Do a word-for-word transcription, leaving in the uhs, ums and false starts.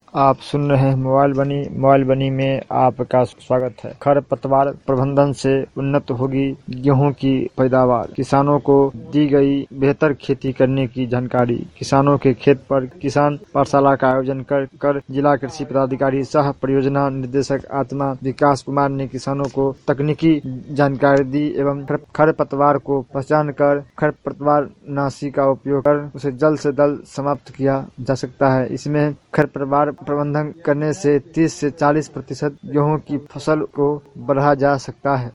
आप सुन रहे हैं मोबाइल बनी। मोबाइल बनी में आपका स्वागत है। खरपतवार प्रबंधन से उन्नत होगी गेहूं की पैदावार। किसानों को दी गई बेहतर खेती करने की जानकारी। किसानों के खेत पर किसान पाठशाला का आयोजन कर कर जिला कृषि पदाधिकारी सह परियोजना निदेशक आत्मा विकास कुमार ने किसानों को तकनीकी जानकारी दी एवं खरपतवार को पहचान कर खरपतवार नाशी का उपयोग कर उसे जल्द से जल्द समाप्त किया जा सकता है। इसमें खरपतवार प्रबंधन करने से तीस से चालीस प्रतिशत गेहूं की फसल को बढ़ाया जा सकता है।